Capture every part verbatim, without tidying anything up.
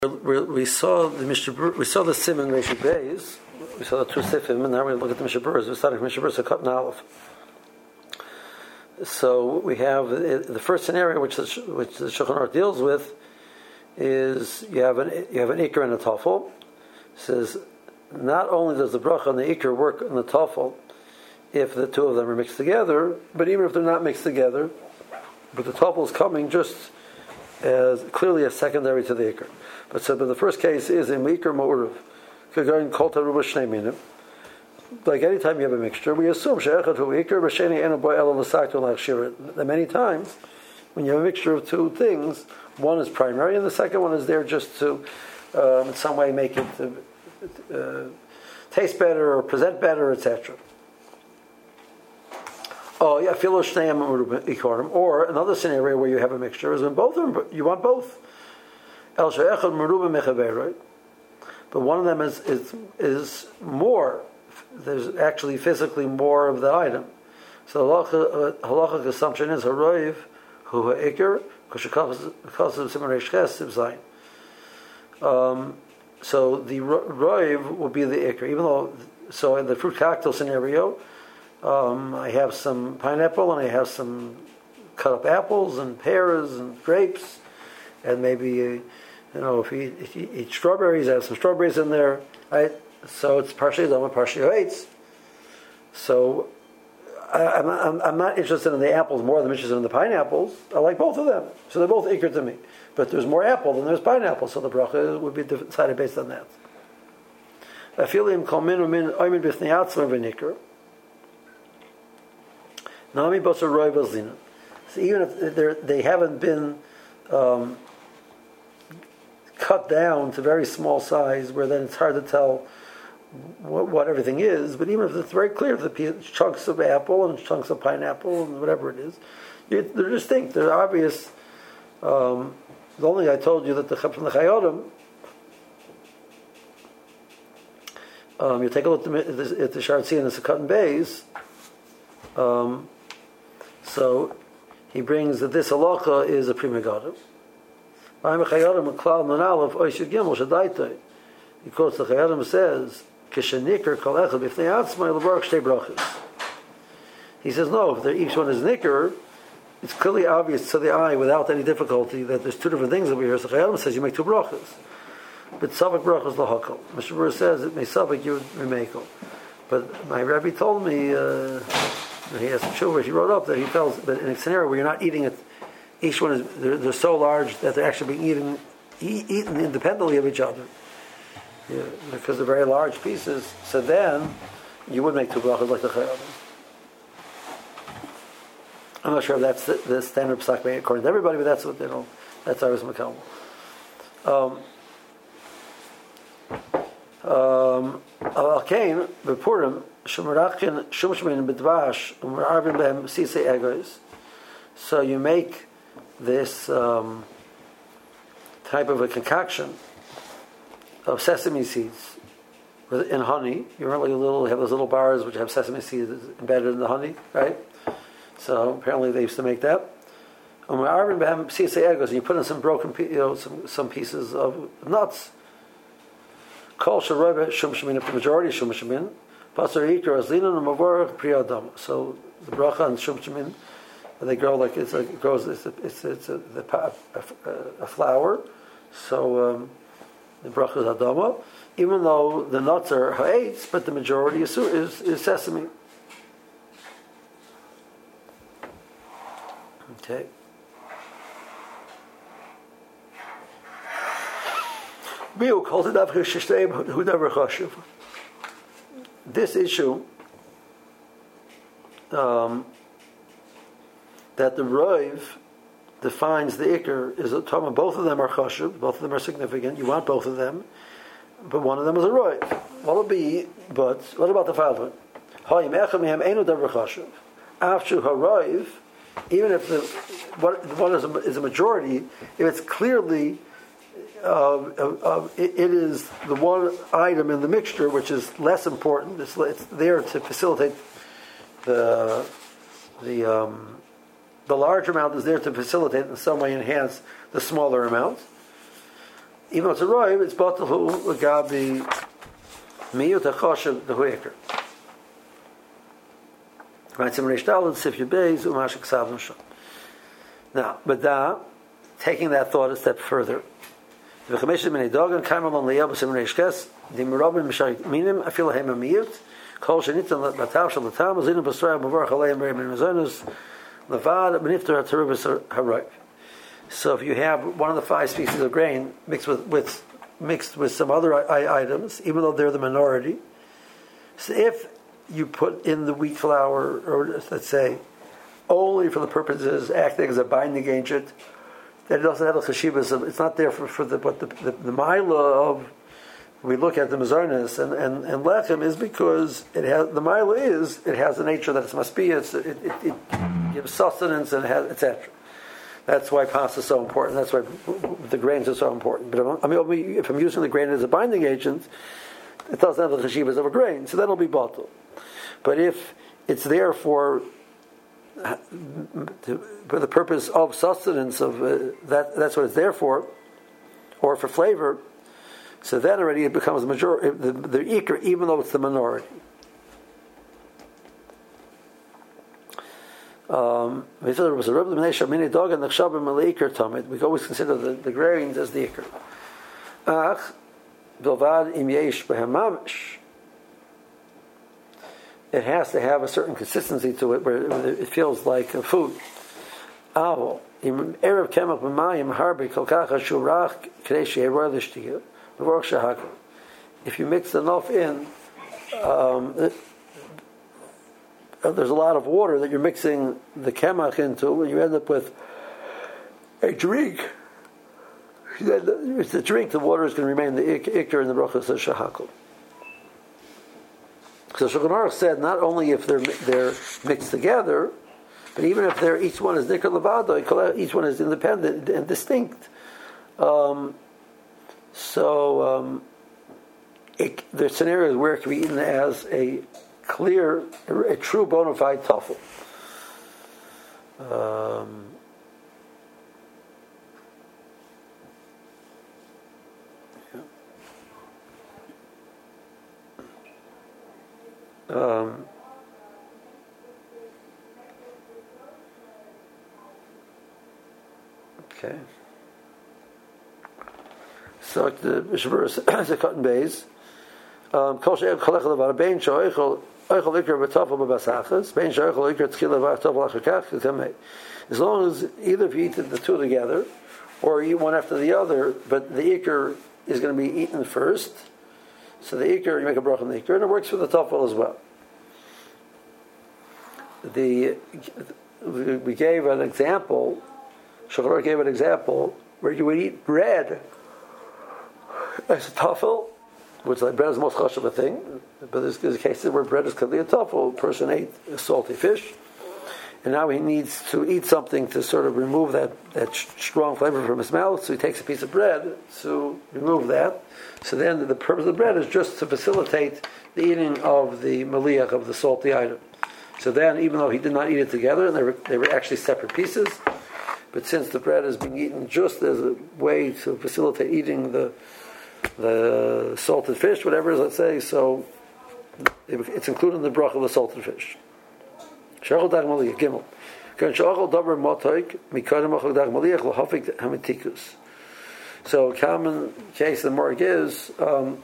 We saw the Mishabur, we saw the Sim in Reish Beis, we saw the two Sifim, and now we look at the Mishaburas. We're starting from Mishaburas, so cut and Aleph. So we have the first scenario, which the, which the Shulchan Aruch deals with, is you have an you have an Iker and a Tafel. It says not only does the bracha and the Iker work on the Tafel if the two of them are mixed together, but even if they're not mixed together, but the Tafel is coming just as clearly as secondary to the Iker. But so, but the first case is in Iker Ma'uruv. Going Kol Taruba Shnei Minim. Like any time you have a mixture, we assume She'echad Hu Iker B'Sheni Eno Bo Elo L'Sakto L'Achshir. That many times, when you have a mixture of two things, one is primary and the second one is there just to, um, in some way, make it uh, uh, taste better or present better, et cetera. Oh, yeah, or another scenario where you have a mixture is when both of them, you want both. But one of them is, is is more. There's actually physically more of the item. So the halachic assumption is haroiv hu ha'ikr because of siman ches zayin. Um So the roiv will be the ikr, even though. So in the fruit cocktail scenario, um, I have some pineapple and I have some cut up apples and pears and grapes, and maybe. You know, if you, if you eat strawberries, I have some strawberries in there, right? So it's partially done with partially hates. So I, I'm, I'm, I'm not interested in the apples more than I'm interested in the pineapples. I like both of them. So they're both ikr to me. But there's more apple than there's pineapple, so the bracha would be decided based on that. I feel him kol min u'min oimin b'fnei atzma v'nikr. Nami b'osar roi b'zina. So even if they haven't been um, cut down to very small size, where then it's hard to tell what, what everything is. But even if it's very clear, the chunks of apple and chunks of pineapple and whatever it is, you, they're distinct. They're obvious. Um, the only I told you that the from the Chayodim, um, you take a look at the, at the Sharatzi and the Sukkot and Beis. Um, so he brings that this halacha is a prima gada. Because the Chayadim says, he says, no, if each one is nicker, it's clearly obvious to the eye without any difficulty that there's two different things over here. So the Chayadim says you make two brachas. But Savak brachas lahakal. Mishabur says it may Savak you remake. But my Rabbi told me, uh, he has some shuvah, he wrote up that he felt that in a scenario where you're not eating it, each one is they're, they're so large that they're actually being eaten eat, eaten independently of each other, yeah, because they're very large pieces. So then you would make two brachas like the Chayadim. I'm not sure if that's the, the standard psak according to everybody, but that's what they know. That's Aris Makam. Um, um, Al-Kain, Bepurim, Shumarachin, Shumshmin, Bidvash, Umarvin Behem, Sisei Egos. So you make this um, type of a concoction of sesame seeds in honey. You remember like a little, have those little bars which have sesame seeds embedded in the honey, right? So apparently they used to make that. And you put in some broken, you know, some some pieces of nuts. Kol sharove shum shemin, the majority shum shemin. Pasar ikar azlina and mavorach priyadam. So the bracha and shum shemin, they grow like it's like it grows. It's a, it's it's a, a, a, a flower. So um, the bracha is adama. Even though the nuts are ha'etz, but the majority is is, is sesame. Okay. This issue um, that the Roiv defines the Iker is a Tama. Both of them are chashuv, both of them are significant. You want both of them, but one of them is a Roiv. What will be? But what about the following? After Haroiv, even if the what one is a, is a majority, if it's clearly uh, uh, it, it is the one item in the mixture which is less important. It's, it's there to facilitate the the um, the large amount is there to facilitate in some way enhance the smaller amount. even though it's a roiv, it's batalu l'gabi miyut hachoshev the huiker. Right, so Reish Daled, Sif Yubeiz, Umash Ksav Nashon. Now, but da, taking that thought a step further, the V'chamesh Minei Dogan, Kaimal on Liyab, Sim Reish Kes, the Merobim Mishayik Minim, I feel a Hema Miyut, Kol Shenitan Batav Shal Latam, Zinu Basraya, Mavar Chaleim, Merim Mizonus, Levad, Benifter HaTerubis HaRoiv. So if you have one of the five species of grain mixed with, with mixed with some other I- items, even though they're the minority, so if you put in the wheat flour, or let's say, only for the purposes acting as a binding agent, that it doesn't have the cheshivas. It's not there for, for the but the the, the mila of we look at the mezarnis and, and, and lechem is because it has the mila is it has the nature that it must be. It's, it, it, it gives sustenance and has et cetera. That's why pasta is so important. That's why the grains are so important. But if I'm, I mean, if I'm using the grain as a binding agent, it doesn't have the cheshivas of a grain, so that'll be bottle. But if it's there for for the purpose of sustenance, of uh, that that's what it's there for, or for flavor, so then already it becomes the majority, the, the ikr, even though it's the minority. Um, we always consider the, the grains as the ikr. Ach, bilvad im yesh behem mamish. It has to have a certain consistency to it, where it feels like a food. If you mix enough in, um, it, there's a lot of water that you're mixing the kemach into, and you end up with a drink. It's a drink. The water is going to remain the ikr in the brachas of shahakol. So Shulchan Aruch said not only if they're they're mixed together, but even if they're each one is nikar levado, each one is independent and distinct. Um, so um, it, there's scenarios where it can be eaten as a clear, a true bona fide tofu. Um, Um, okay. So the Mishabur is a cotton base. Um, Kol she'em chalech levar bein sho'oichel oichel ikar v'tofel b'basachas bein sho'oichel ikar tzchil levar tofel achakach v'tamei. As long as either of you eat the two together, or you eat one after the other, but the ikar is going to be eaten first. So the ikar, you make a bracha on the ikar, and it works for the tofel as well. The we gave an example. Shulchan Aruch gave an example where you would eat bread as a tofel, which like bread is the most chashuv a thing. But there's, there's cases where bread is clearly a tofel. A person ate a salty fish, and now he needs to eat something to sort of remove that, that strong flavor from his mouth. So he takes a piece of bread to remove that. So then the purpose of the bread is just to facilitate the eating of the maliach, of the salty item. So then, even though he did not eat it together, and they were, they were actually separate pieces, but since the bread is being eaten just as a way to facilitate eating the the salted fish, whatever it is, let's say, so it's included in the bracha of the salted fish. So, a common case the Morg is um,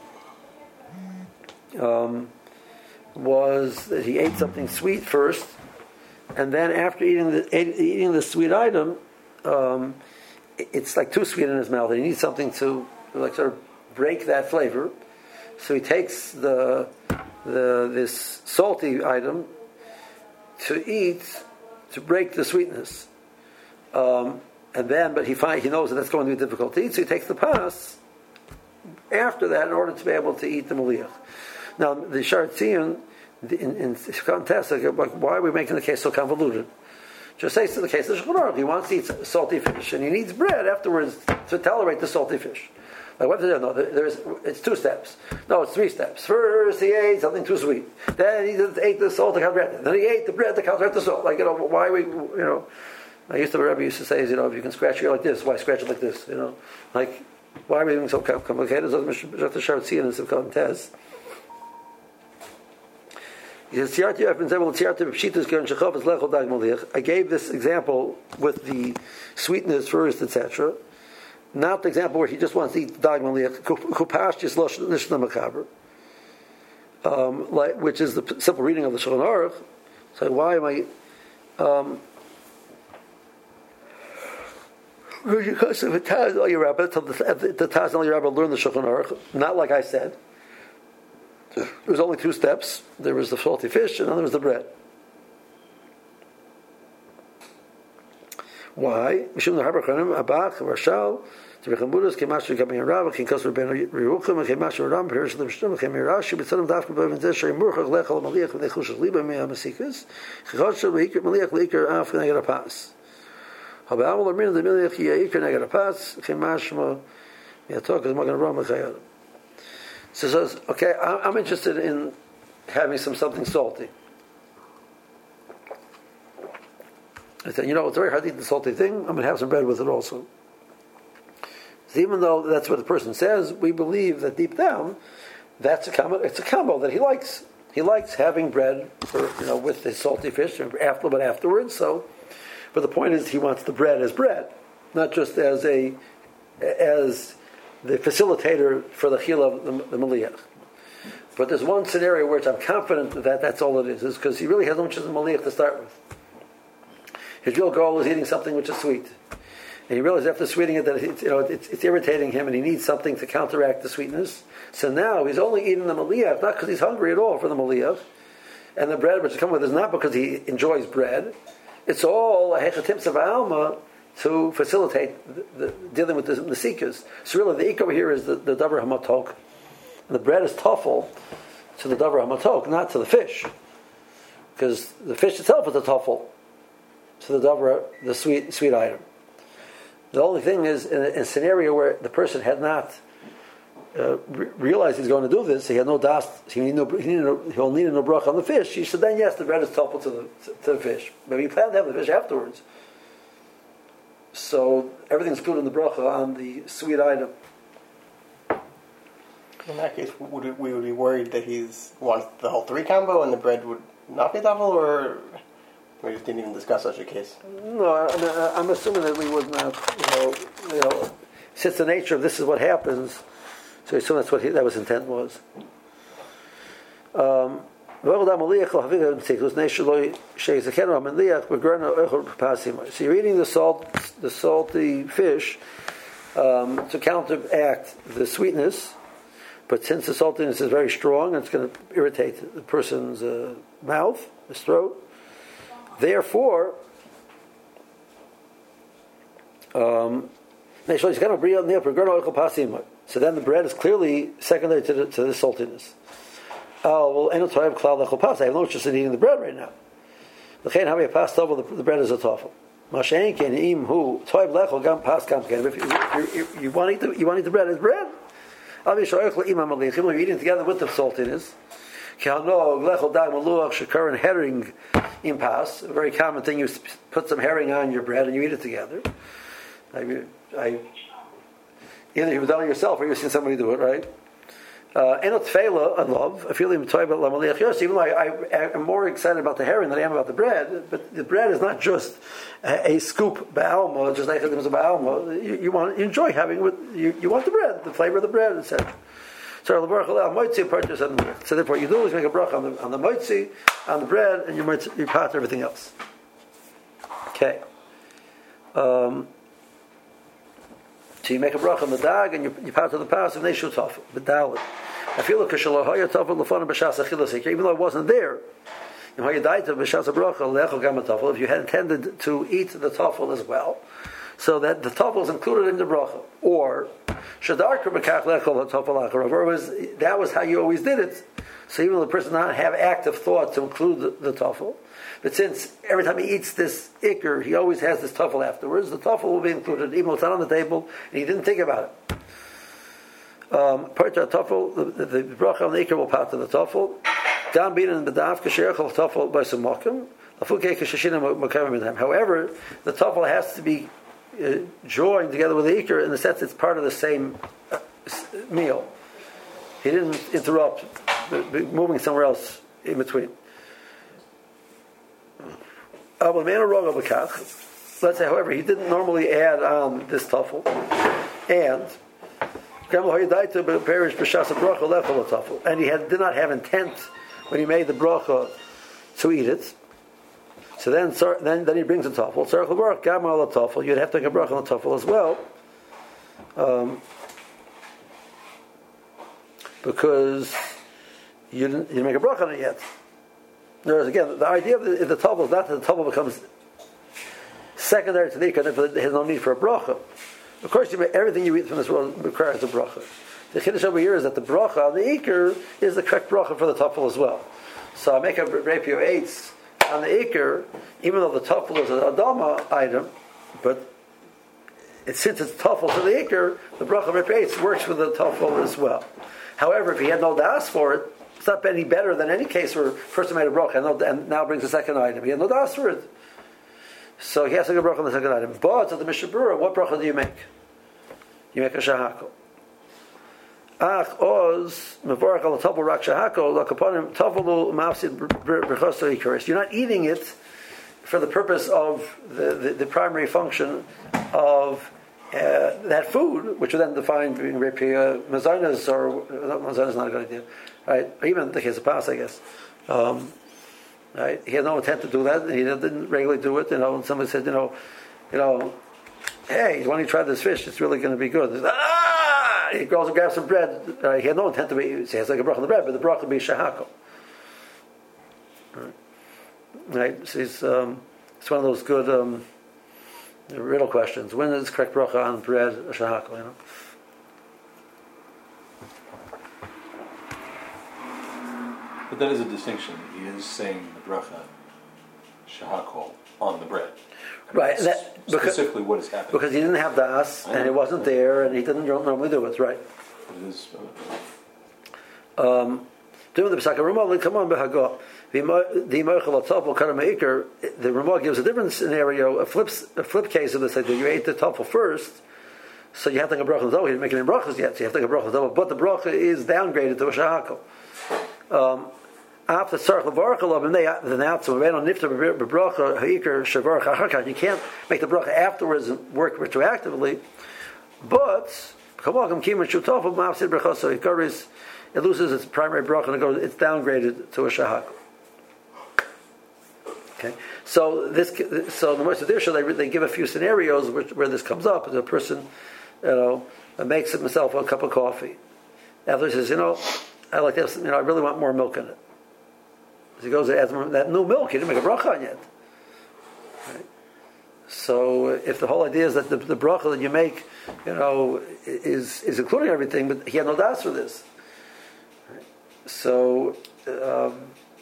um, was that he ate something sweet first, and then after eating the eating the sweet item, um, it's like too sweet in his mouth. And he needs something to like sort of break that flavor. So he takes the the this salty item to eat to break the sweetness, um, and then but he find, he knows that that's going to be difficult to eat. So he takes the pas after that in order to be able to eat the maliach. Now the Sha'ar Tziyun in, in contest, like, why are we making the case so convoluted? Just say to the case of Shulchan Aruch, he wants to eat salty fish, and he needs bread afterwards to tolerate the salty fish. Like what to do? No, there's it's two steps. No, it's three steps. First, he ate something too sweet. Then he ate the salt to counteract it. Then he ate the bread to counteract the salt. Like you know, why we you know? I used to Rebbe used to say, you know, if you can scratch it like this, why scratch it like this? You know, like Why are we doing so complicated? So the Sharatzian is called Tez. I gave this example with the sweetness first, et cetera. Not the example where he just wants to eat dag maliach, kupash just lishna makaber, um, like which is the simple reading of the Shulchan Aruch. So why am I? Um, because of the Taz al Yerabba, the Taz al Yerabba learned the Shulchan Aruch, not like I said. There was only two steps. There was the salty fish, and then there was the bread. Why? Mishum the Harbar Chanim Abach Varshal to Rechambudas Kemash Kamei Rav Kinkas Rabbeinu Yeruchim Kemash Ram Perish Lemshtum Kamei Rashi B'Tzadim Dafka B'Avin Zeshay Murchach Lechal Maliach V'Nechush Liba Mei Hamasikas Chachot Shel V'Ikr Maliach L'Ikr Af Neged Apas Habe'amal Armin the Maliach Yikr Neged Apas Kemash Ma Yatok is Magan Ram Chayad. So says, okay, I'm interested in having some something salty. I said, you know, it's very hard to eat the salty thing. I'm going to have some bread with it also. So even though that's what the person says, we believe that deep down, that's a combo. It's a combo that he likes. He likes having bread, for, you know, with the salty fish, after, but afterwards. So, but the point is, he wants the bread as bread, not just as a as the facilitator for the chil of the, the maliach. But there's one scenario where I'm confident that that's all it is, is because he really has no interest in maliach to start with. His real goal is eating something which is sweet, and he realizes after sweetening it that it's, you know, it's, it's irritating him, and he needs something to counteract the sweetness. So now he's only eating the maliach, not because he's hungry at all for the maliach, and the bread which is coming with is not because he enjoys bread. It's all a hechatim of alma to facilitate the, the, dealing with the, the seekers. So really, the ik over here is the, the davar hamatok, and the bread is toffel to the davar hamatok, not to the fish, because the fish itself is a toffel to the davar, the sweet sweet item. The only thing is, in a, in a scenario where the person had not uh, re- realized he's going to do this, he had no das, he need no, he need no, he'll need no bracha on the fish. He said, then yes, the bread is toffel to the to, to the fish, but he planned to have the fish afterwards. So everything's good in the bracha on the sweet item. In that case, would we would be worried that he's wants the whole three combo and the bread would not be double, or we just didn't even discuss such a case? No, I mean, I'm assuming that we would not. You know, you know, since the nature of this is what happens, so I assume that's what he, that was intent was. Um, So you're eating the salt, the salty fish, um, to counteract the sweetness, but since the saltiness is very strong, it's going to irritate the person's uh, mouth, his throat. Therefore, um, so then the bread is clearly secondary to the, to the saltiness. Oh, well, I have no interest in eating the bread right now. The bread is a toffel. If you, you, you, want to eat the, you want to eat the bread as bread? You're eating together with the saltiness. Herring impas, a very common thing. You put some herring on your bread and you eat it together. I, I, either you've done it yourself or you've seen somebody do it, right? Enot Tfela, I love. I feel even though I, I am more excited about the herring than I am about the bread. But the bread is not just a, a scoop ba'alma, just like it was a ba'alma. You, you want, you enjoy having with you. You want the bread, the flavor of the bread, et cetera. So So therefore, you do is make a bracha on the on the moitzi, on the bread, and you might you part everything else. Okay. Um, So you make a bracha on the dag and you, you part of the pass and they shoot off the dalit. I feel like even though it wasn't there, if you had intended to eat the tafel as well, so that the tafel is included in the bracha, or or was that was how you always did it. So even though the person did not have active thought to include the, the tafel, but since every time he eats this ikr, he always has this tafel afterwards, the tafel will be included, even though it's not on the table, and he didn't think about it. Um, part of the tafel, the, the, the bracha on the ikr will part of the tafel. Gam bin and bedav kasherachal tafel by some mokim. However, the tafel has to be uh, joined together with the ikr in the sense it's part of the same uh, meal. He didn't interrupt, moving somewhere else in between. Let's say, however, he didn't normally add on this tuffle, and and he had, did not have intent when he made the bracha to eat it. So then, then, then he brings a tuffle. You'd have to take a bracha on the tuffle as well, um, because you didn't, you didn't make a bracha on it yet. Whereas again, the idea of the, the tuffle is not that the tuffle becomes secondary to the ikar, and there's no need for a bracha. Of course, you make, everything you eat from this world requires a bracha. The chiddush over here is that the bracha on the ikar is the correct bracha for the tuffle as well. So I make a rapio eights on the ikar, even though the tuffle is an adama item, but it, since it's tuffle to the ikar, the bracha rapio eights works with the tuffle as well. However, if he had no das for it, it's not any better than any case where first he made a bracha and, no, and now brings a second item. He had no das for it. So he has to go bracha on the second item. But at the Mishnah Berurah, what bracha do you make? You make a shahakol. Ach oz mevorach al tavul rak shahakol lakaponim tavulu mafsid brachos ikaris. You're not eating it for the purpose of the, the, the primary function of uh, that food, which are then defined being rapia mazonas, or mazonas is not a good idea, right? Or even the case of pas, I guess. Um, Right? He had no intent to do that, and he didn't regularly do it. You know, and somebody said, you know, you know, hey, why don't you try this fish? It's really going to be good. He said, ah! He goes and grabs some bread. Uh, he had no intent to be. He has like a bracha on the bread, but the bracha will be shahako. Right? Right? So it's, um, it's one of those good um, riddle questions. When is correct bracha on bread a shahako? You know. But that is a distinction. He is saying the bracha shahakol on the bread. I mean, right. That, specifically because, what is happening. Because he didn't have das, and it wasn't there, and he didn't normally do it, right? It is... Uh, um, doing the Pesach Ramah, come on, Behagah. The Ramah gives a different scenario, a flip, a flip case of this idea. You ate the tafel first, so you have to take a bracha on the tafel. You didn't make any brachas yet, so you have to take a bracha on the tafel. But the bracha is downgraded to a shahakol. Um, after tzarich levarach alav, and they announce when on niftar bebracha ha'ikar shavarach acharkach, you can't make the bracha afterwards and work retroactively. But kamagam kiman shutafel ma'asid bracha so ikaris, it loses its primary bracha and it goes, it's downgraded to a shahak. Okay, so this, so the most of their show they they give a few scenarios where, where this comes up. The person, you know, makes himself a cup of coffee. After he says, you know, I like this, you know, I really want more milk in it. So he goes and adds more, that new milk, he didn't make a bracha on yet. Right? So if the whole idea is that the, the bracha that you make, you know, is is including everything, but he had no das for this. Right? So um,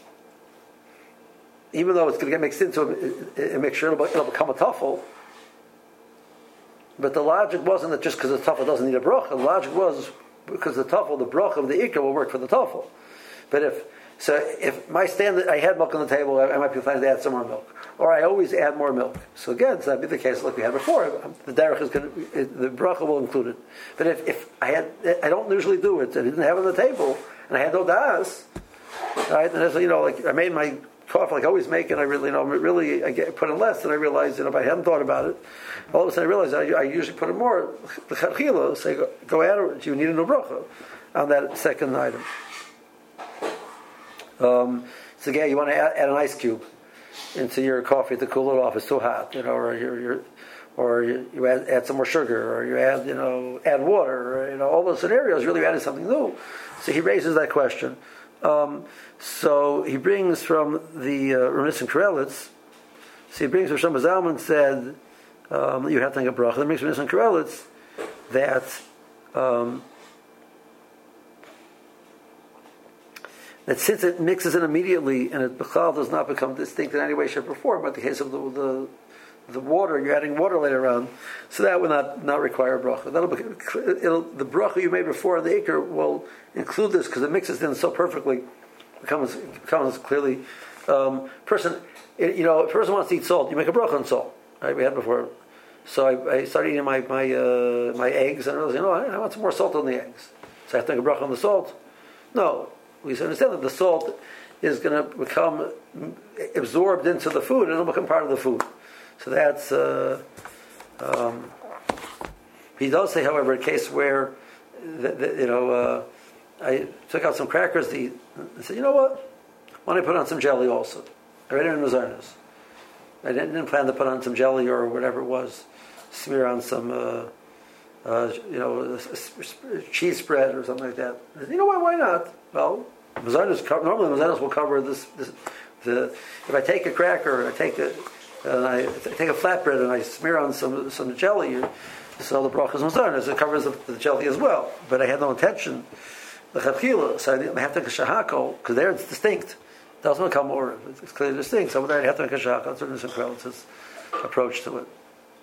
even though it's going to get mixed into a, a mixture, it'll, it'll become a tuffle. But the logic wasn't that just because the tuffle doesn't need a bracha. The logic was because the tuffle, the bracha of the ikar will work for the tuffle. But if so, if my standard, I had milk on the table, I, I might be planning to add some more milk, or I always add more milk. So again, so that'd be the case like we had before. The derech is going to, the bracha will include it. But if, if I had, I don't usually do it, and I didn't have it on the table, and I had no das, right? And so, you know, like I made my coffee like I always make, and I really, you know, really I get, put in less, and I realized, you know, if I hadn't thought about it, all of a sudden I realized I, I usually put in more. The chachila say, go, go add it. You need a new bracha on that second item. Um, so again, you want to add, add an ice cube into your coffee to cool it off. It's too hot, you know, or you're, you're, or you, you add, add some more sugar, or you add, you know, add water, or, you know, all those scenarios. Really adding something new. So he raises that question. Um, so he brings from the uh, Reminiscent Karelitz. So he brings from Shlomo Zalman said um, you have to think of bracha. Then brings from Reminiscent Karelitz that. Um, That since it mixes in immediately and it b'chal does not become distinct in any way, shape, or form, but the case of the, the the water, you're adding water later on, so that will not, not require a bracha. That'll be, it'll, the bracha you made before on the ikar will include this because it mixes in so perfectly. Becomes becomes clearly um, person. It, you know, if a person wants to eat salt, you make a bracha on salt. Right? We had before. So I, I started eating my my uh, my eggs, and I was, you know, I, I want some more salt on the eggs. So I have to make a bracha on the salt. No, we understand that the salt is going to become absorbed into the food, and it'll become part of the food. So that's. Uh, um, he does say, however, a case where, the, the, you know, uh, I took out some crackers to eat, and said, you know what? Why don't I put on some jelly also? I read it in Mazarnas. I didn't, didn't plan to put on some jelly or whatever it was. Smear on some, uh, uh, you know, cheese spread or something like that. I said, you know what? Why not? Well, Mazarnas co- normally Mazarnas will cover this, this. The if I take a cracker, I take a, and I take a flatbread and I smear on some some jelly, so the bracha is Mazarnas. It covers the, the jelly as well. But I had no intention, the chachila, so I didn't have to take a shahako because there it's distinct. It doesn't become more. It's clearly distinct. So there I have to make a shahako. That's certainly some relative's approach to it.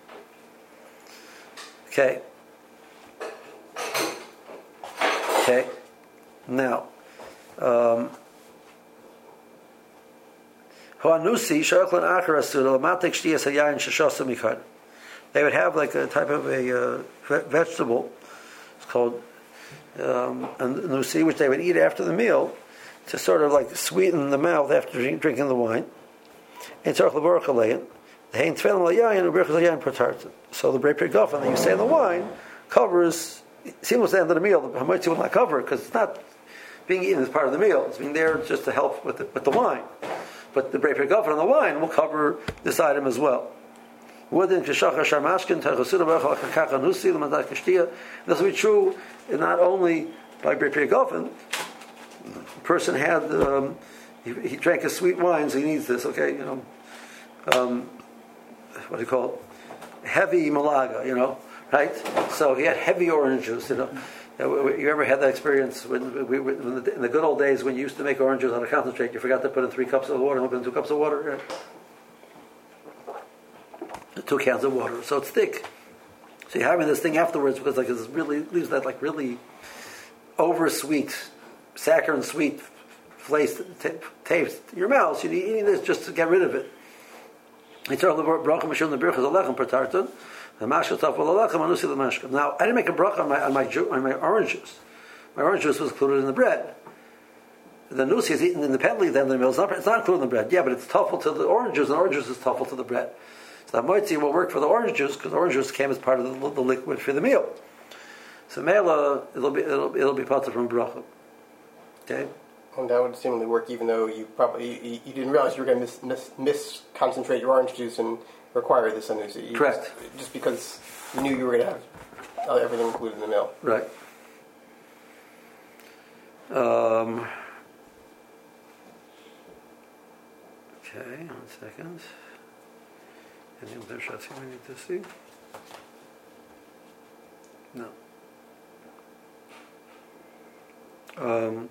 Okay. Okay. Now, um, they would have like a type of a uh, vegetable. It's called um, a nusi, which they would eat after the meal to sort of like sweeten the mouth after drink, drinking the wine. So the Brei Pri Gofen that you say in the wine covers, seems to the end of the meal. The Hamoitzi will not cover it because it's not being eaten as part of the meal. It's being there just to help with the, with the wine. But the Brei Pri Gofen on the wine will cover this item as well. This will be true not only by Brei Pri Gofen. The person had um, he, he drank a sweet wine, so he needs this. Okay, you know, um, what do you call it? Heavy malaga, you know, right? So he had heavy orange juice. You know, you ever had that experience when, we, when the, in the good old days when you used to make orange juice out of concentrate? You forgot to put in three cups of water, and put in two cups of water, right? Two cans of water, so it's thick. So you're having this thing afterwards because like it really leaves that like really over sweet, saccharine sweet taste taste in your mouth. So you're eating this just to get rid of it. Now, I didn't make a bracha on my, on my, ju- on my orange juice. My orange juice was included in the bread. The nusi is eaten independently then the meal. It's not, it's not included in the bread. Yeah, but it's tuffle to the orange juice, and orange juice is tuffle to the bread. So the moitzi will work for the orange juice because the orange juice came as part of the, the liquid for the meal. So mela, it'll be it'll, it'll be part from bracha. Okay. And that would seemingly work, even though you probably you, you didn't realize you were going to mis, mis, misconcentrate your orange juice and require this anusi. Correct. Just, just because you knew you were going to have everything included in the meal. Right. Um, okay, one second. Any other shots we need to see? No. Um,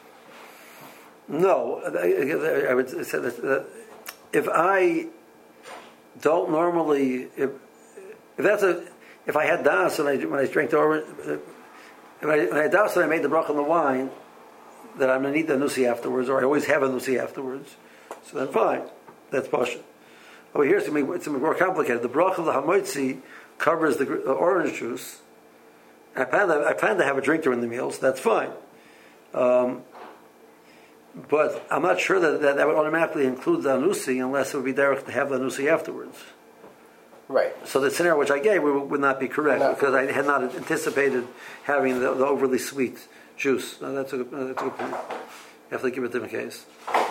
no, I, I would say that if I don't normally, if, if that's a, if I had das and I when I drank the orange, if I, when I had das and I made the bracha on the wine, that I'm going to need the nusi afterwards, or I always have a nusi afterwards, so then fine, that's pasha. Oh, here's something it's more complicated. The bracha of the hamoitzi covers the, the orange juice. I plan to, I plan to have a drink during the meal, so that's fine. Um, but I'm not sure that, that that would automatically include the anusi unless it would be direct to have the anusi afterwards. Right. So the scenario which I gave would, would not be correct no. because I had not anticipated having the, the overly sweet juice. No, that's, a good, that's a good point. You have to give it to the case.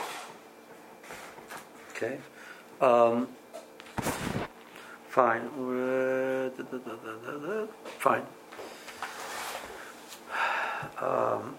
Okay. Um, fine. Fine. Um,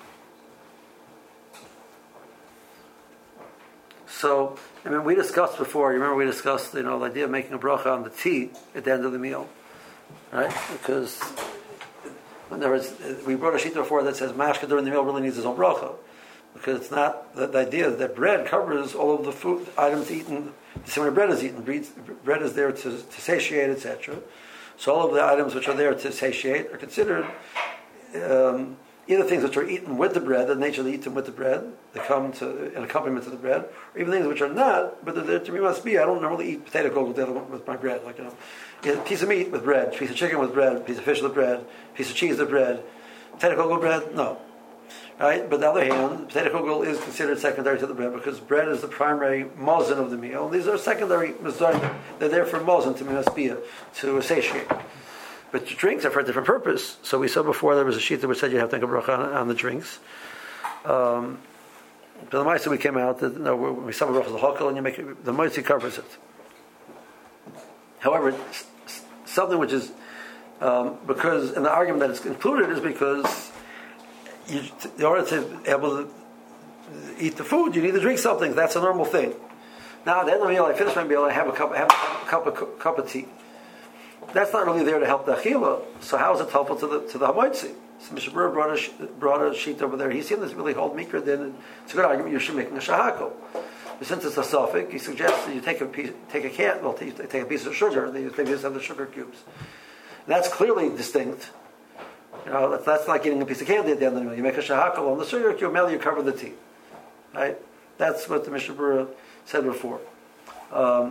so, I mean, we discussed before, you remember we discussed, you know, the idea of making a bracha on the tea at the end of the meal, right? Because when there was, we brought a sheet before that says mashka during the meal really needs his own bracha. Because it's not the, the idea that bread covers all of the food items eaten, the same way bread is eaten. Bread is there to, to satiate, et cetera. So all of the items which are there to satiate are considered um, either things which are eaten with the bread, the nature they eat them with the bread, they come to an accompaniment to the bread, or even things which are not, but there to me must be. I don't normally eat potato kugel with the other one with my bread. Like, you know, a piece of meat with bread, a piece of chicken with bread, a piece of fish with bread, a piece of cheese with bread. Potato kugel bread, no. Right? But on the other hand, potato kugel is considered secondary to the bread because bread is the primary mozen of the meal. And these are secondary mazonim. They're there for mozen, to minasbia, to satiate. But the drinks are for a different purpose. So we saw before there was a sheet that which said you have to make a bracha on, on the drinks. Um, but the Maisa we came out that no, we saw the bracha the hokel and you make it, the Moitzi covers it. However, something which is um, because and the argument that it's included is because you, in order to be able to eat the food, you need to drink something. That's a normal thing. Now at the end of the meal, I finish my meal. I have a cup, I have a cup of cup of tea. That's not really there to help the achila. So how is it helpful to the to the hamoitzi? So Mishnah Berurah brought a sh- brought a sheet over there. He seemed to really hold mikra. Then it's a good argument. You should make a shahako. But since it's a suffix, he suggests that you take a piece, take a can, well, take a piece of sugar. They maybe just have the sugar cubes. And that's clearly distinct. You know, that's, that's like eating a piece of candy at the end of the meal. You make a shahako on the sugar cube, now you cover the tea. Right? That's what the Mishnah Berurah said before. Um,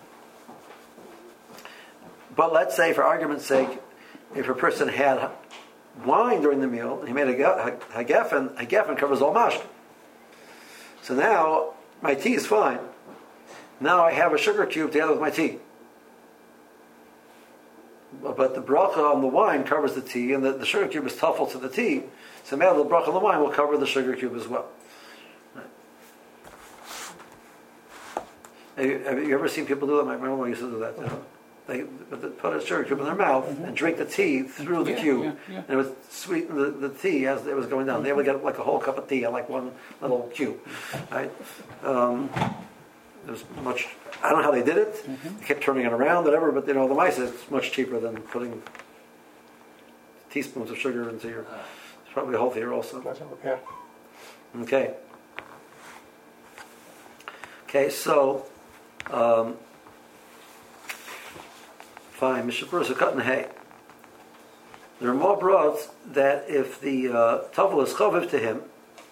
But let's say, for argument's sake, if a person had wine during the meal, and he made a hagefen, hagefen covers all mashka. So now, my tea is fine. Now I have a sugar cube together with my tea. But the bracha on the wine covers the tea, and the, the sugar cube is tuffle to the tea. So now the bracha on the wine will cover the sugar cube as well. Right. Have, you, have you ever seen people do that? My grandma used to do that. You know? They put a sugar cube in their mouth mm-hmm. and drink the tea through the yeah, cube, yeah, yeah. and it would sweeten the, the tea as it was going down. Mm-hmm. They would get like a whole cup of tea on like one little cube. Right? Um, it was much. I don't know how they did it. Mm-hmm. They kept turning it around, whatever. But you know, the mice it's much cheaper than putting teaspoons of sugar into your. It's probably healthier also. Yeah. Okay. Okay, so. Um, Fine, Mishnah Berurah is cut in hay. There are more broads that if the uh, tafel is chaviv to him,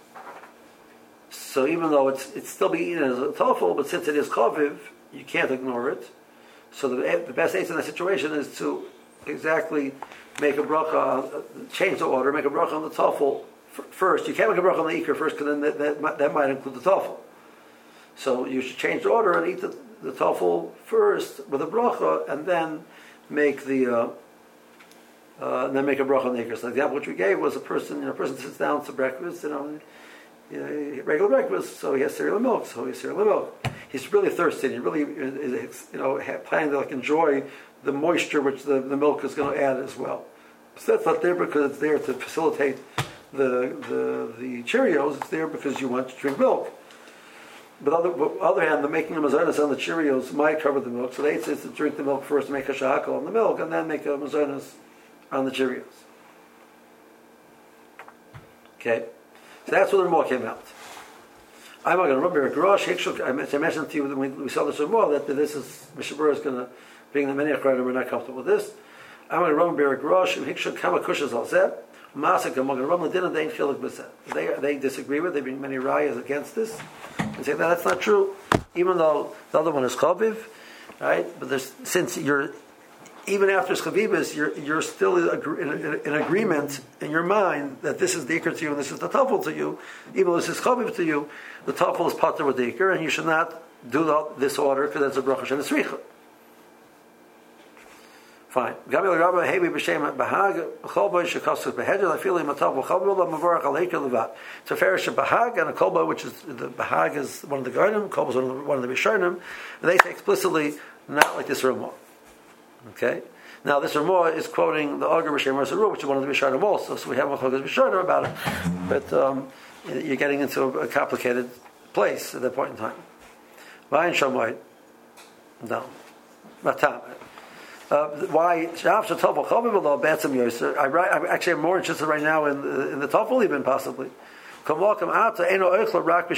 so even though it's it's still be eaten as a tafel, but since it is chaviv, you can't ignore it. So the the best answer in that situation is to exactly make a bracha, uh, change the order, make a bracha on the tafel f- first. You can't make a bracha on the ikar first, because then that, that, might, that might include the tafel. So you should change the order and eat the, the tafel first with a bracha, and then make the uh, uh, and then make a bracha on the ikar. So the example which we gave was a person, you know, a person sits down to breakfast, you know, you know, regular breakfast, so he has cereal and milk, so he has cereal and milk. He's really thirsty, and he really is, you know, planning to like enjoy the moisture which the, the milk is going to add as well. So that's not there because it's there to facilitate the the the Cheerios. It's there because you want to drink milk. But on the other hand, the making a mazonos on the Cheerios might cover the milk. So they say to drink the milk first, make a shahakal on the milk, and then make a mazonos on the Cheerios. Okay, so that's where the Ramah came out. I'm not going to remember a Grosh. I mentioned to you when we, we saw this Ramah that this is Mishnah Berurah is going to bring the many akron, and we're not comfortable with this. I'm going to remember a Grosh. Hikshuk kama kushas al zeh. Masik I'm going to remember dinner. They ain't chilik b'zeh. They they disagree with. They bring many rayas against this. And say, no, that's not true. Even though the other one is chaviv, right? But there's, since you're, even after chavivus, you're you're still in, in, in agreement in your mind that this is the ikar to you and this is the tafel to you. Even though this is chaviv to you, the tafel is pater with the ikar, and you should not do the, this order because that's a bracha and a sricha. Fine. Gamil Rabba Hebi B'Shem Bahag Cholba Shekasuk Behedel Afili Matav Cholba Mavarach Aleika Levat. It's a farish Bahag and a Kolba, which is the Bahag is one of the Garden, Kolba is one of the, one of the Rishonim, and they say explicitly not like this Ramah. Okay. Now this Ramah is quoting the Agar B'Shem Rasaru, which is one of the Rishonim also. So we have a Chogas Rishonim about it, but um, you're getting into a complicated place at that point in time. Vayin Shamayit. No. Matam. Uh, why? I write, I'm actually more interested right now in the, in the tafel even possibly.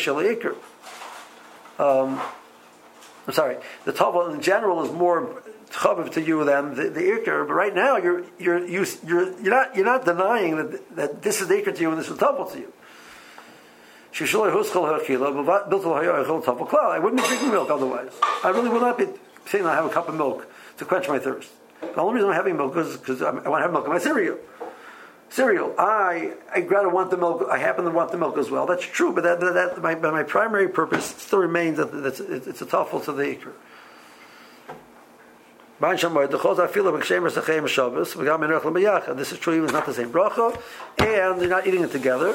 Um, I'm sorry. The tafel in general is more chaviv to you than the, the ikr. But right now, you're you're you, you're you're not you're not denying that that this is the ikr to you and this is tafel to you. I wouldn't be drinking milk otherwise. I really would not be saying I have a cup of milk to quench my thirst. The only reason I'm having milk is because I want to have milk in my cereal. Cereal. I I rather want the milk. I happen to want the milk as well. That's true, but that, that, that my, my primary purpose still remains that that's, it's a tafel to the ikr. This is true even it's not the same bracha, and they're not eating it together.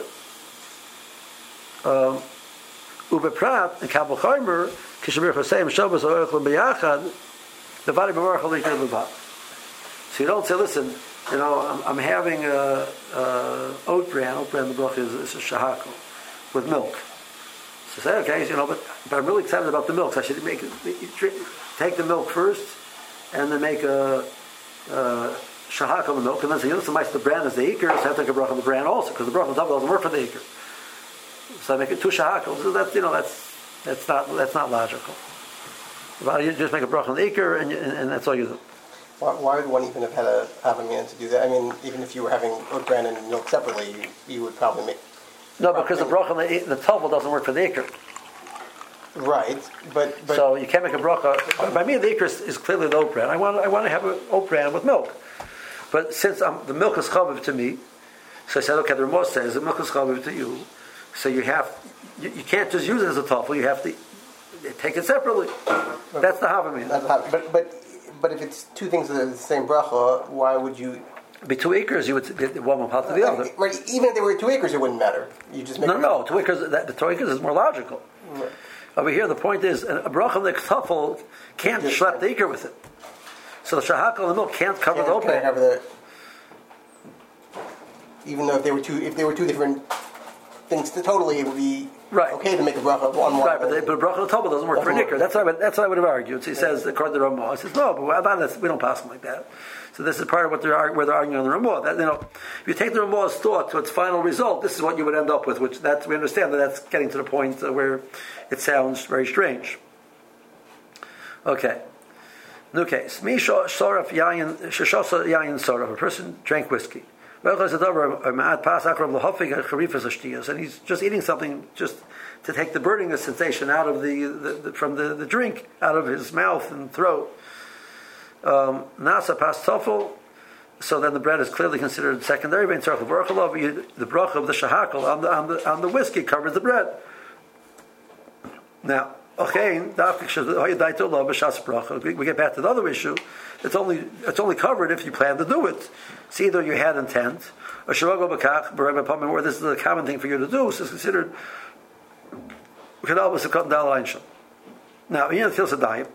Ubeprat and kabel chaimer kishamir chosayim shabbos or echlem biyachad levadi b'marach alikir levad. So you don't say, listen, you know, I'm, I'm having a, a oat bran. Oat bran, the bracha is, is a shahakol with milk. So say, okay, you know, but but I'm really excited about the milk. So I should make it, take the milk first, and then make a, a shahakol with milk, and then say, listen, the bran is the ikr, so I have to take a bracha on the bran also, because the bracha doesn't work for the ikr. So I make it two shahakos. So that's you know that's that's not that's not logical. Well, you just make a bracha on the ikr, and, and and that's all you do. Why, why would one even have had a have a man to do that? I mean, even if you were having oat bran and milk separately, you, you would probably make. No, because the bracha on the the tafel doesn't work for the ikr. Right, but, but so you can't make a bracha. By me, the ikr is, is clearly the oat bran. I want I want to have an oat bran with milk, but since I'm, the milk is chaviv to me, so I said, okay, the Ramah says the milk is chaviv to you. So you have, you, you can't just use it as a tafel. You have to take it separately. That's the havamina. That's the, but but but if it's two things that are the same bracha, why would you? Be two acres, you would one will part to the uh, other. Right. Even if they were two acres, it wouldn't matter. You just make no, no. Two acres. That, the two acres is more logical. Right. Over here, the point is a bracha of the tafel can't just, schlep the acre with it. So the shahakal and the milk can't cover can't, the open. Can't cover the. Even though if they were two, if they were two different. Things to totally it would be right. okay to make a bracha on one. Right, but, the, but bracha of the tafel doesn't work doesn't for an ikr. That's what I would, that's what I would have argued. So he says according to the Ramah, he says no, but we don't pass them like that. So this is part of what they're where they're arguing on the Ramah. That you know, if you take the Ramah's thought to its final result, this is what you would end up with. Which that's we understand that that's getting to the point where it sounds very strange. Okay, new case. Mi soraf yayin sheshosa yayin soraf. A person drank whiskey. And he's just eating something just to take the burning sensation out of the, the, the from the, the drink out of his mouth and throat. Nasa pas tafel, so then the bread is clearly considered secondary. The bracha of the shahakal on the on the on the whiskey covers the bread. Now, we get back to the other issue. It's only it's only covered if you plan to do it. So either you had intent, or shirago bakach, where this is a common thing for you to do. So it's considered. Now, you know, feels a dime.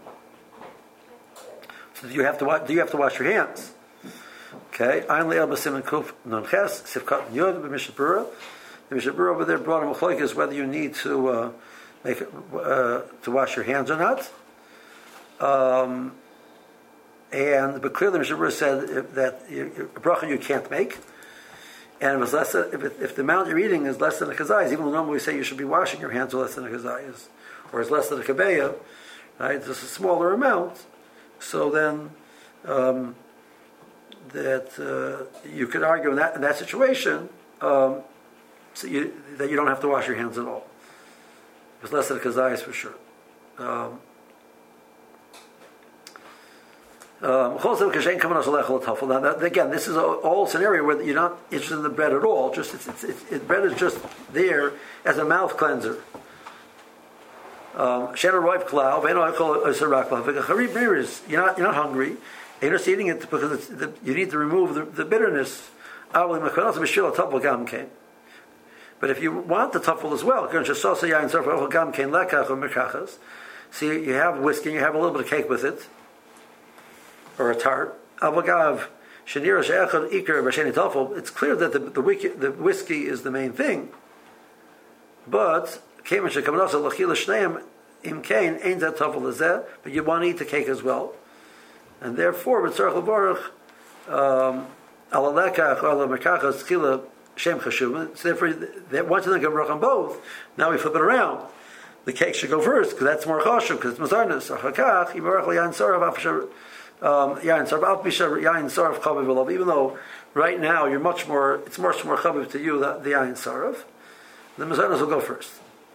So you have to do you have to wash your hands? Okay. Ein le'el b'simen kuf non ches sivkat yod b'mishabura. The mishabura over there brought a machlokes whether you need to uh, make it, uh, to wash your hands or not. Um, And but clearly, Mishabura said that a bracha you can't make, and if it's less than, if, it, if the amount you're eating is less than a chazayis, even though normally we say you should be washing your hands with less than a chazayis, or it's less than a kabeya, right? It's just a smaller amount. So then, um, that uh, you could argue in that in that situation, um, so you, that you don't have to wash your hands at all. It's less than a chazayis for sure. Um, Um, now, again, this is a whole scenario where you're not interested in the bread at all. Just it's, it's, it's, it, bread is just there as a mouth cleanser. Um, you're not you're not hungry. You're just eating it because it's, the, you need to remove the, the bitterness. But if you want the tafel as well, so you, you have whiskey, you have a little bit of cake with it. Or a tart. Avagav, Shanira She'echad Iker B'Sheni Tafel. It's clear that the the, wiki, the whiskey is the main thing. But Kemen Shekamanasa Lachila Shneim Im Kain Ein Zat Tafel Lezeh. But you want to eat the cake as well, and therefore with Tzarech Levarach Alalekach Ala Mekachas Chila Shem Chashuv. So therefore, once you think of on both, now we flip it around. The cake should go first because that's more chashuv because it's mazarnus. Or hakach Yivarach Liyan Sorav Afshar. Um, yain sarf, al pisha yain sarf chaviv v'lav. Even though right now you're much more, it's much more chaviv to you the, the yain sarf. The mezonos will go first.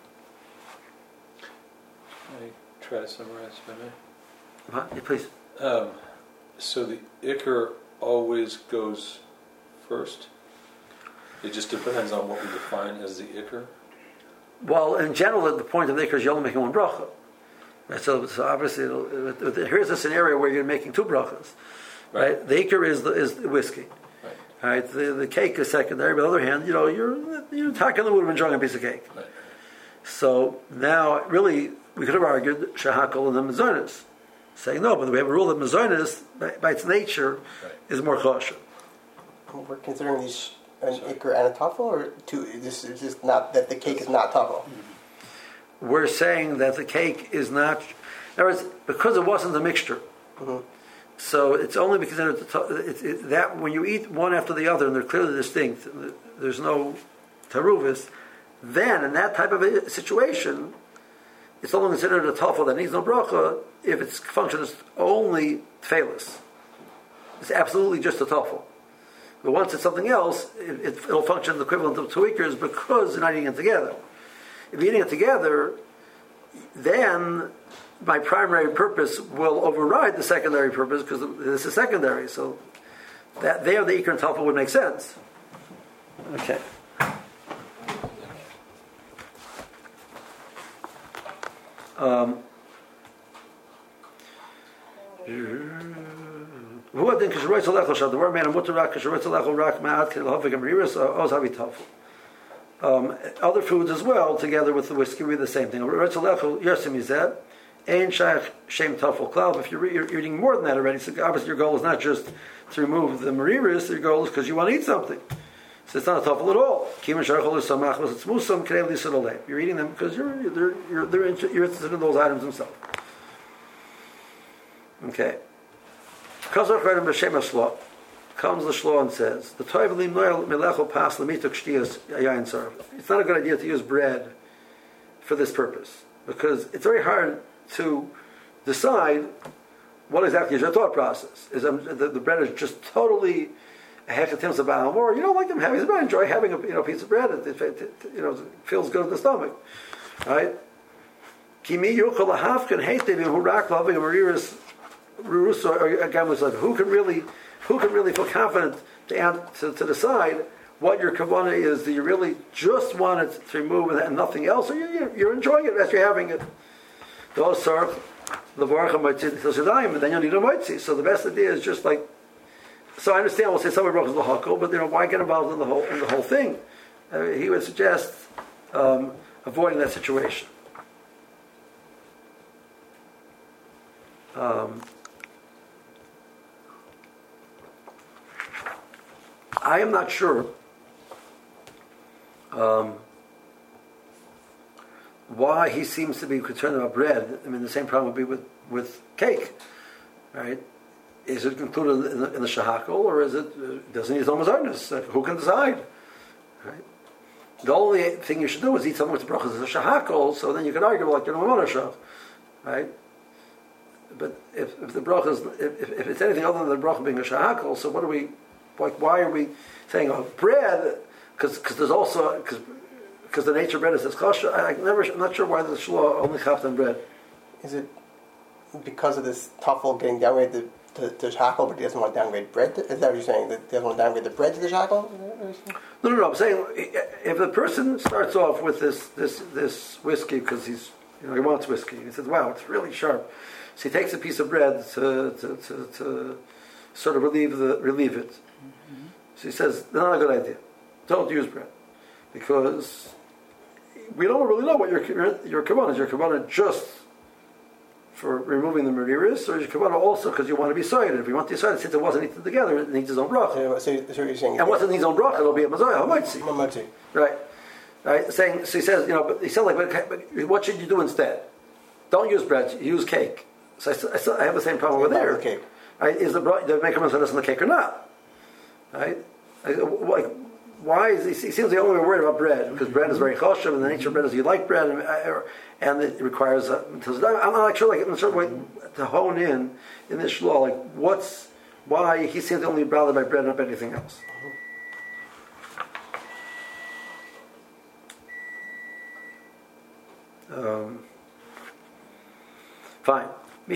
Can I try to summarize, if I may? Huh? Yeah, please. Um, so the ikr always goes first. It just depends on what we define as the ikr. Well, in general, the point of the ikr is you're only making one bracha. Right? So, so obviously, it'll, it, it, here's a scenario where you're making two brachas. Right? right? The ikr is the, is the whiskey. Right. Right? The, the cake is secondary. But on the other hand, you know, you're you're talking the mood of enjoying a piece of cake. Right. So now, really, we could have argued shahakol and the mezonos, saying no, but we have a rule that mezonos, by, by its nature, right. is more kosher. We're considering these an ikr and a tafel, or two? This is just not that the cake is not tafel. Mm-hmm. We're saying that the cake is not. In other words, because it wasn't a mixture, mm-hmm. so it's only because it's, it, that when you eat one after the other and they're clearly distinct, there's no taruvis. Then, in that type of a situation, it's only considered a tafel that needs no bracha if its function is only tefilus. It's absolutely just a tafel. But once it's something else, it, it, it'll function the equivalent of two ikrs because you're not eating it together. If you're eating it together, then my primary purpose will override the secondary purpose because this is secondary. So that there, the ikr and tafel would make sense. Okay. Um, Um, other foods as well, together with the whiskey, we do the same thing. If you're, you're eating more than that already, so obviously your goal is not just to remove the mariris, your goal is because you want to eat something. So it's not a tafel at all. You're eating them because you're you're you're, they're inter- you're interested in those items themselves. Okay. Comes the shlo and says, "The toivelim noel melecho pas lemituk shtiyas yain sarv." It's not a good idea to use bread for this purpose because it's very hard to decide what exactly is your thought process. Is um, the, the bread is just totally a hechatim sabal, or you don't like them having. I enjoy having a you know piece of bread. It, it, it, you know, it feels good in the stomach, right? Kimi yuchol lahafkan heitevim hurak loving a mariris ruruso again was like who can really who can really feel confident to to, to decide what your kavanah is? Do you really just want it to remove and nothing else, or you, you're enjoying it as you're having it? Those are the and then you need a moitzi. So the best idea is just like. So I understand we'll say some brachas l'hakol, but you know why get involved in the whole in the whole thing? Uh, he would suggest um, avoiding that situation. Um, I am not sure um, why he seems to be concerned about bread. I mean, the same problem would be with, with cake, right? Is it included in the, in the shahakol, or is it uh, doesn't need its own mazarnus? Uh, who can decide? Right? The only thing you should do is eat something with the brachas as a shahakol. So then you can argue like you're no monashah, right? But if, if the brachas, if, if, if it's anything other than the bracha being a shahakol, so what are we? Like, why are we saying oh bread? Because there's also because because the nature of bread is this kosher. I, I never I'm not sure why the shlo only chapped on bread. Is it because of this tafel getting downgraded to, to shahakol, but he doesn't want to downgrade bread? To, is that what you're saying? That he doesn't want to downgrade the bread to the shahakol? No, no, no. I'm saying if the person starts off with this this this whiskey because he's you know he wants whiskey, he says, "Wow, it's really sharp." So he takes a piece of bread to to, to, to sort of relieve the relieve it. Mm-hmm. So he says, "Not a good idea. Don't use bread because we don't really know what your your kavanah is. Your kavanah just for removing the mariris, or your kavanah also because you want to be soided. If you want to be soided, since it wasn't eaten together, it needs its own bracha. So, so, so you're saying, and once it needs its own bracha, it'll be a mazayah, a mitzi. Right, right. Saying so he says, you know, but he said like, but, but what should you do instead? Don't use bread. Use cake. So I, still, I, still, I have the same problem with there. The cake. Right? Is the the make a mazayah on the cake or not? Right? Like, why is he, he seems the only one worried about bread because bread is very choshev, and the nature of bread is you like bread, and, and it requires. Uh, I'm not like sure, like in a certain way, to hone in in this law, like what's why he seems only bothered by bread, not by anything else. Um, fine.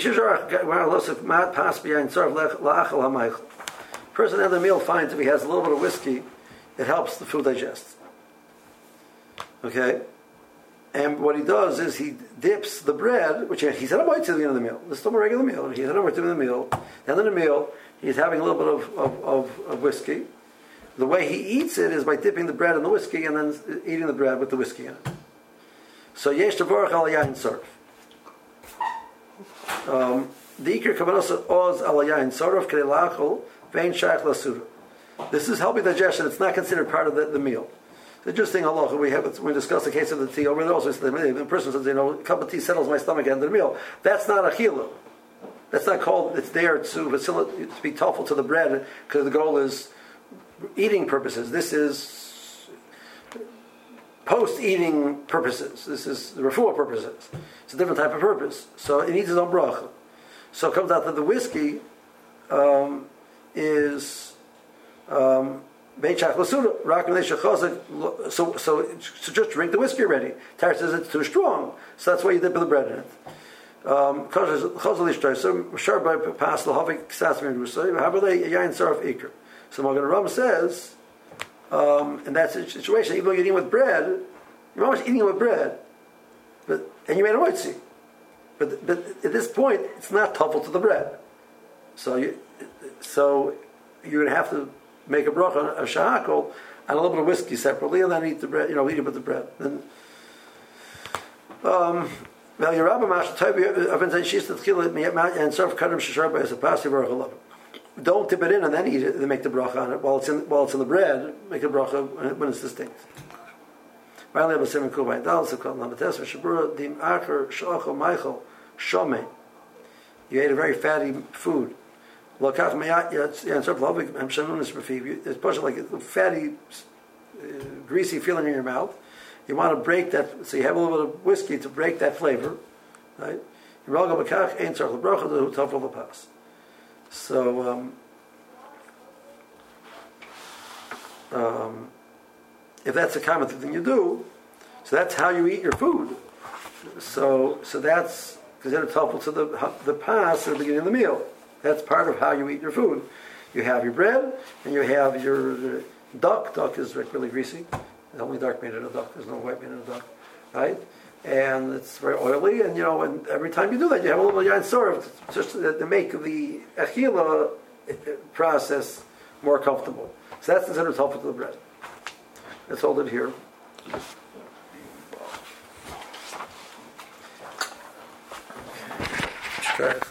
Person at the meal finds if he has a little bit of whiskey, it helps the food digest. Okay? And what he does is he dips the bread, which he said, I'm waiting to the end of the meal. This is still a regular meal. He said, I'm waiting to the meal. And in the meal, he's having a little bit of, of, of, of whiskey. The way he eats it is by dipping the bread in the whiskey and then eating the bread with the whiskey in it. So, yesh tavorach al yain sarf. Um, the ikar kavanasa oz al yain sarf k'dei lachol vein shach lasura. This is helping digestion. It's not considered part of the, the meal. The interesting halacha we have, when we discuss the case of the tea over there also, the person says, you know, a cup of tea settles my stomach at the end of the meal. That's not a chila. That's not called, it's there to facilitate, to be helpful to the bread, because the goal is eating purposes. This is post-eating purposes. This is refuah purposes. It's a different type of purpose. So it needs its own bracha. So it comes out that the whiskey um, is um, so, so, so just drink the whiskey already. Tara says it's too strong, so that's why you dip the bread in it. Um, so Magen Ram says, um, in that situation, even though you're eating with bread, you're almost eating with bread, but and you made a moitzi. But but at this point, it's not helpful to the bread. So you so you're going to have to make a bracha of shahakol and a little bit of whiskey separately, and then eat the bread. You know, eat it with the bread. Then, um, well, your rabbi mash type of and she's the kill it and serve kadam shishar by as a passive or a Don't dip it in and then eat it. Then make the bracha on it while it's in while it's in the bread. Make the bracha when it's distinct. Finally, I'm a seven kubay dal so called lamates for shabura dim acher shachol michael shome. You ate a very fatty food. It's partially like a fatty, uh, greasy feeling in your mouth. You want to break that, so you have a little bit of whiskey to break that flavor, right? So, um, um, if that's a common thing you do, so that's how you eat your food. So, so that's considered helpful to the the pas at the beginning of the meal. That's part of how you eat your food. You have your bread, and you have your uh, duck. Duck is really greasy. The only duck made in a duck. There's no white made in a duck, right? And it's very oily, and you know, and every time you do that, you have a little yain sorf just to, to make the achila process more comfortable. So that's considered helpful to the bread. Let's hold it here. Okay.